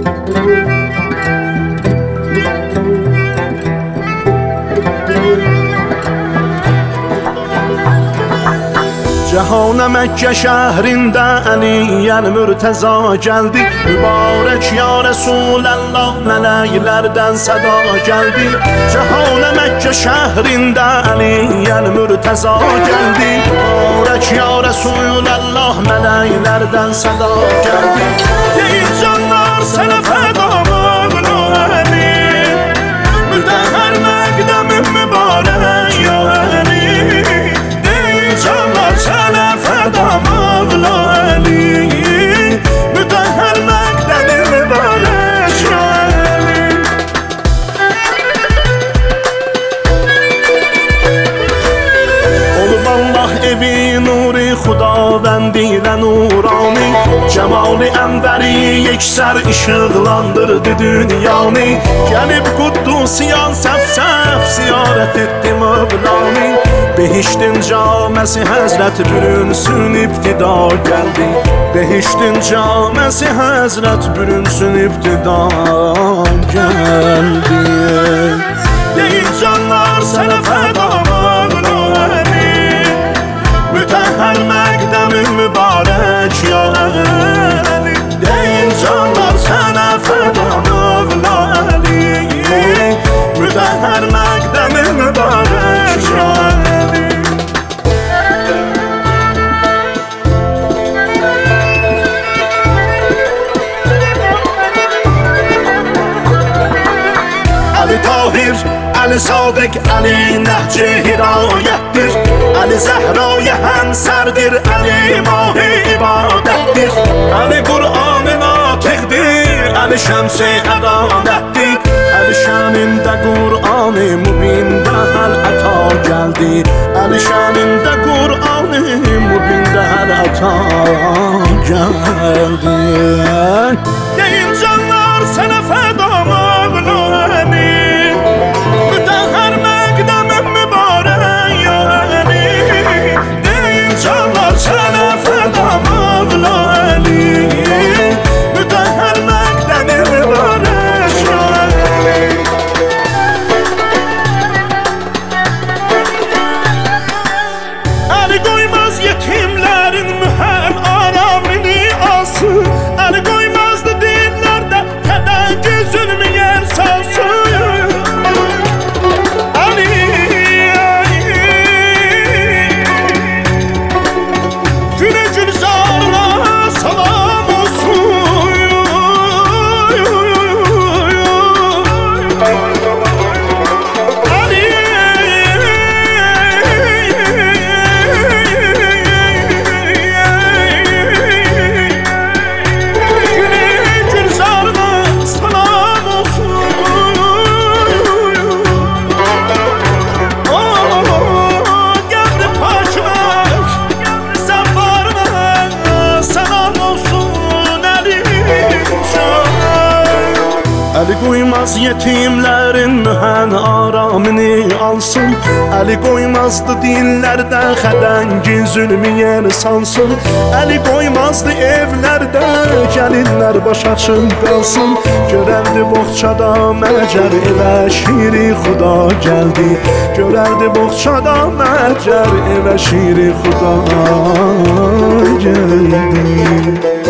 Cəhanə Məkkə şəhrində Əliyyəl Mürtəza gəldi. Mübarək ya Rəsuləllah, mələklərdən səda gəldi. Cəhanə Məkkə şəhrində Əliyyəl Mürtəza gəldi. Mübarək ya Rəsuləllah, mələklərdən səda gəldi. Deyir canlar sənə fəda mağla Əli, mütəhhər məqdəmin mübarək ya Əli. Canlar sənə fəda mağla Əli, mütəhhər məqdəmin mübarək ya Əli. Olub Allah evi nuri, xudavəndi ilə nurani. Cəmali ənvəri yeksər işıqlandırdı dünyanı. Gəlib Quddusiyan səf-səf ziyarət etdi Mövlani. Behiştin caməsi Həzrət bürünsün ibtida gəldi. Behiştin caməsi Həzrət bürünsün ibtida gəldi. Deyir canlar sənə fəda mağla Əli, mütəhhər məqdəmin mübarək ya Əli. Deyir canlar sənə fəda mağla Əli, mütəhhər məqdəmin mübarək ya Əli. Əli Tahir, Əli Sadiq, Əli Nəhci hidayətdir. Əli Zəhraya həmsərdir, Əli mahi ibadətdir. Əli Qur'an-ı natiqdir, Əli şəms-i ədalətdir. Əli şənində Qur'an-ı mübində həl əta gəldi. Əli şənində Qur'an-ı mübində həl əta gəldi. Deyim canlar sənə fəda mağla Əli, mütəhhər məqdəmin mübarək ya Əli. Deyim canlar sənə fəda mağla Əli, mütəhhər məqdəmin mübarək ya Əli. Əli qoymaz yetimlərin mühəm aramını alsın. Əli qoymazdı dinlərdə fədəki zülmü yer salsın. Əli, günü gülzarına salam olsun. Əli, Əli qoymaz yetimlərin mühən aramını alsın. Əli qoymazdı dillərdə xədəngi zülmü yer sansın. Əli qoymazdı evlərdə gəlinlər baş açıq qalsın. Görərdi boğçada məcər evə şiri xuda gəldi. Görərdi boğçada məcər evə şiri xuda gəldi.